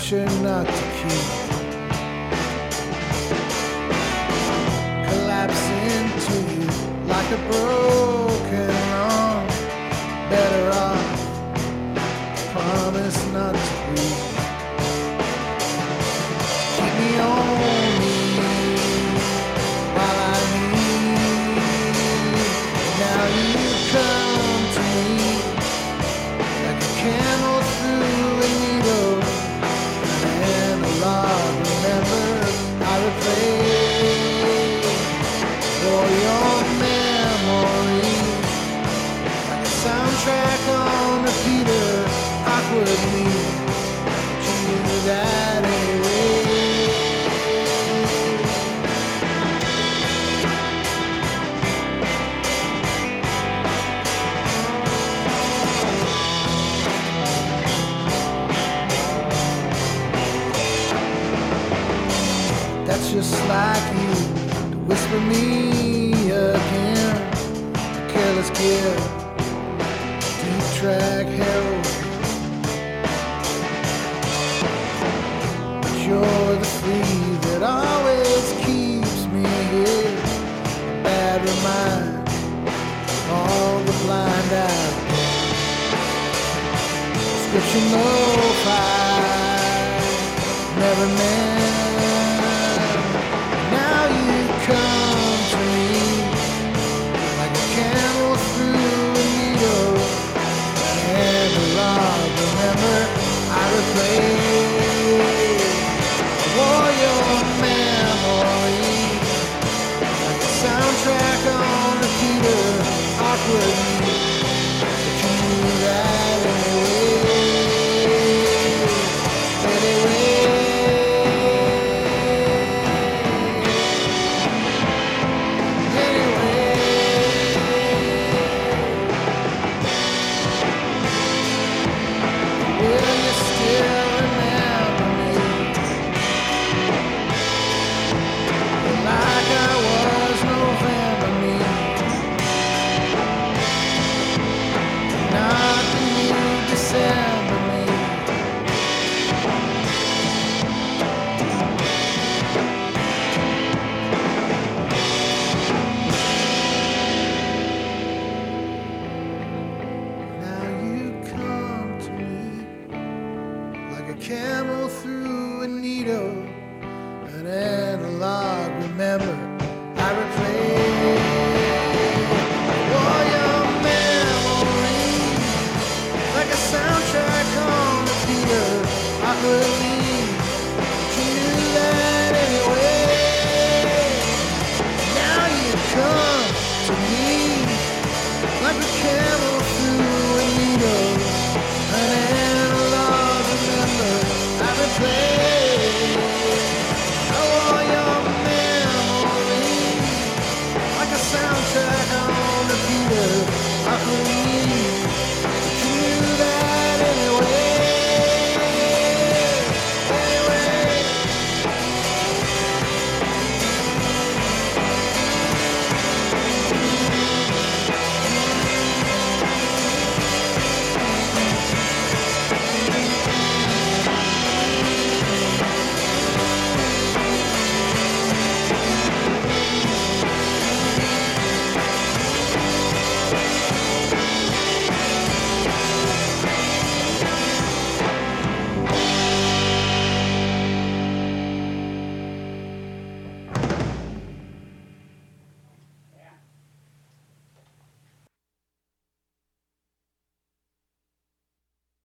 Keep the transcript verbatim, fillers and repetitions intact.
picture not to keep. Collapse into you like a broken arm. Better off, promise not to breathe. Keep me on me while I need. Now you come to me like a camel through a needle. An analog, remember I replay for your memory. Like a soundtrack on repeater, awkwardly. But you knew that anyway. That's just like you to whisper me again. A careless kid, deep track hell. But you're the free that always keeps me here. A bad reminder, all the blind eyes. Prescription lo-fi, never meant. Come to me like a camel through a needle. And a log, remember I replay for your memory. Like a soundtrack on repeater, awkwardly. But you knew that anyway. Anyway. Camel through a needle, an analog, remember I replay for your memory like a soundtrack on repeater. I could